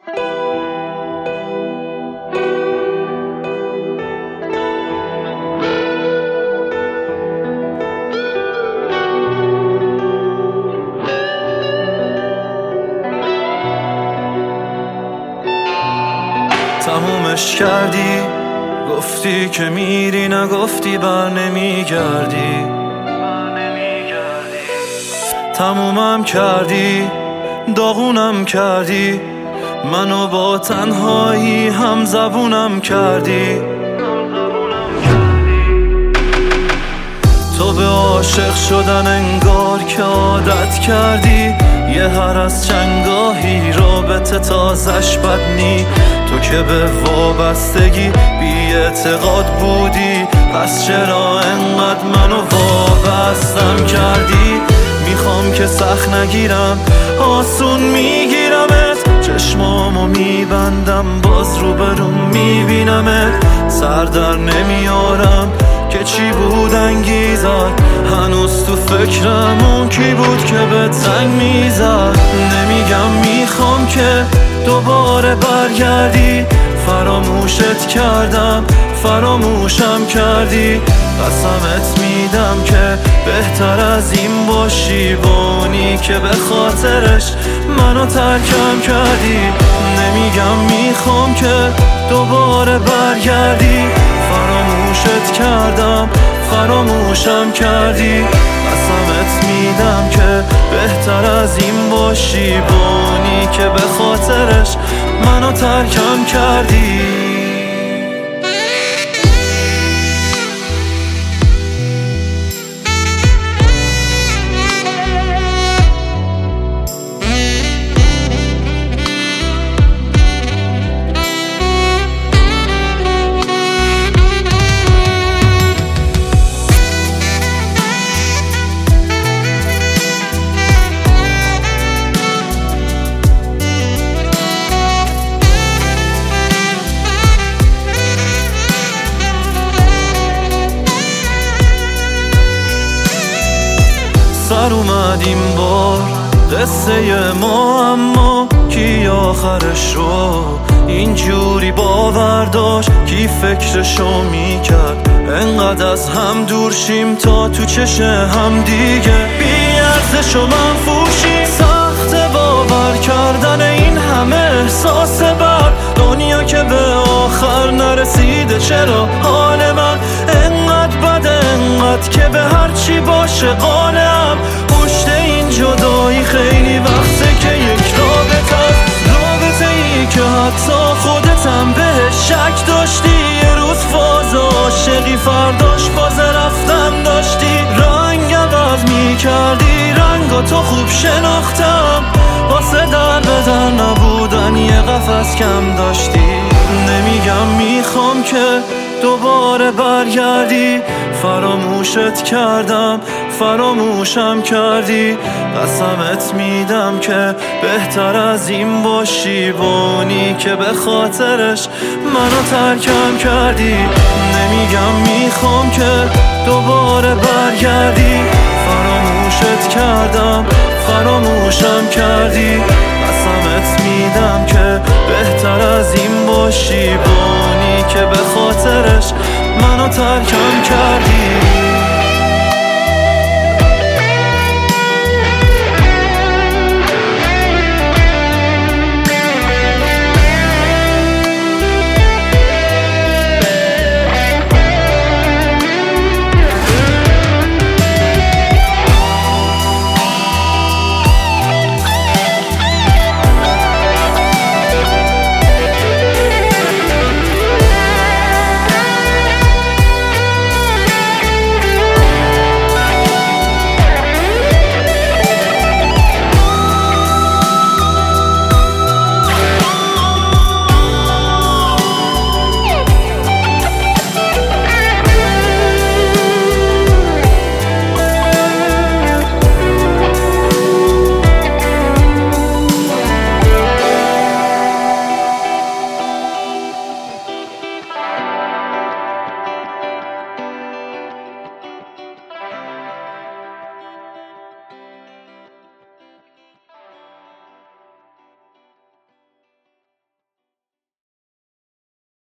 تمومش کردی، گفتی که میری، نگفتی بر نمیگردی. تمومم کردی، داغونم کردی، منو با تنهایی هم زبونم کردی. تو به عاشق شدن انگار که عادت کردی، یه هر از چنگاهی رابطه تازش بدنی. تو که به وابستگی بی اعتقاد بودی، پس چرا انقدر منو وابستم کردی؟ میخوام که سخت نگیرم، آسون میگیرمت، چشمامو میبندم باز روبروم میبینمت. سر در نمیارم که چی بود انگیزت، هنوز تو فکرم اون کی بود که بهت زنگ میزد. نمیگم میخوام که دوباره برگردی، فراموشت کردم فراموشم کردی. قسمت میدم که بهتر از این باشی، بونی که به خاطرش منو ترکم کردی. نمیگم میخوام که دوباره برگردی، فراموشت کردم فراموشم کردی. قسمت میدم که بهتر از این باشی، بونی که به خاطرش منو ترکم کردی. سر اومد این بار قصه ما، اما کی آخرش رو اینجوری باور داشت؟ کی فکرشو میکرد انقدر از هم دور شیم تا تو چش هم دیگه بی ارزش و منفوشیم؟ سخت باور کردن این همه احساس بر دنیا که به آخر نرسیده. چرا حال من انقدر بده، انقدر که به هر چی باشه قانعم؟ پشت این جدایی خیلی وقته که یک رابطه ای که حتی خودتم بهش شک داشتی. یه روز فاز عاشقی، فرداش باز رفتن داشتی. رنگ عوض میکردی، رنگا تو خوب شناختم، واسه در بدر نبودن یه قفس کم داشتی. نمیگم میخوام که دوباره برگردی، فراموشت کردم فراموشم کردی. قسمت میدم که بهتر از این باشی، بونی که به خاطرش منو ترکم کردی. نمیگم میخوام که دوباره برگردی، فراموشت کردم فراموشم کردی. قسمت میدم که بهتر از این باشی، بونی که به خاطرش منو ترکم کردی.